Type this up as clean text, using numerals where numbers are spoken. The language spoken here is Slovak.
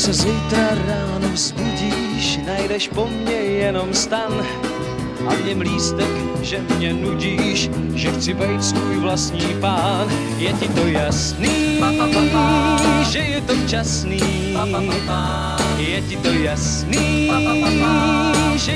se zítra ráno vzbudíš, najdeš po mně jenom stan a v něm lístek, že mě nudíš, že chci být svůj vlastní pán. Je ti to jasný, že je to včasný, je ti to jasný,